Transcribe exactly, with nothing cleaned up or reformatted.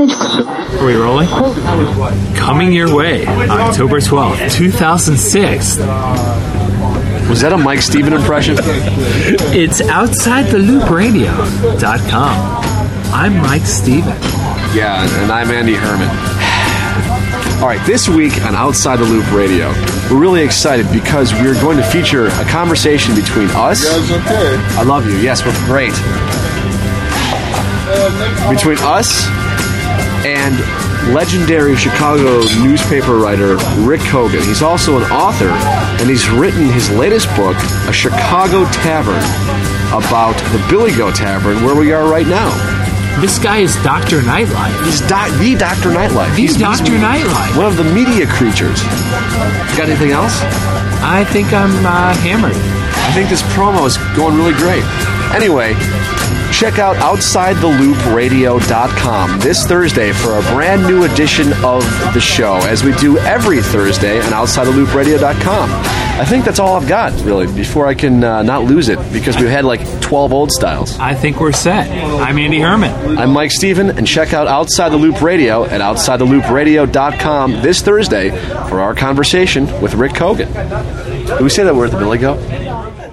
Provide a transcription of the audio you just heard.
Are we rolling? Coming your way, October twelfth, two thousand six. Was that a Mike Steven impression? It's outside the loop radio dot com. I'm Mike Steven. Yeah, and I'm Andy Herman. All right, this week on Outside the Loop Radio, we're really excited because we're going to feature a conversation between us. You guys okay? I love you. Yes, we're great. Between us and legendary Chicago newspaper writer Rick Kogan. He's also an author, and he's written his latest book, A Chicago Tavern, about the Billy Goat Tavern, where we are right now. This guy is Doctor Nightlife. He's doc- the Doctor Nightlife. The He's Doctor he's Nightlife. One of the media creatures. Got anything else? I think I'm uh, hammered. I think this promo is going really great. Anyway, check out outside the loop radio dot com this Thursday for a brand new edition of the show, as we do every Thursday on outside the loop radio dot com. I think that's all I've got, really, before I can uh, not lose it, because we've had like twelve old styles. I think we're set. I'm Andy Herman. I'm Mike Steven, and check out Outside the Loop Radio at outside the loop radio dot com this Thursday for our conversation with Rick Kogan. Did we say that we're at the Billy Goat?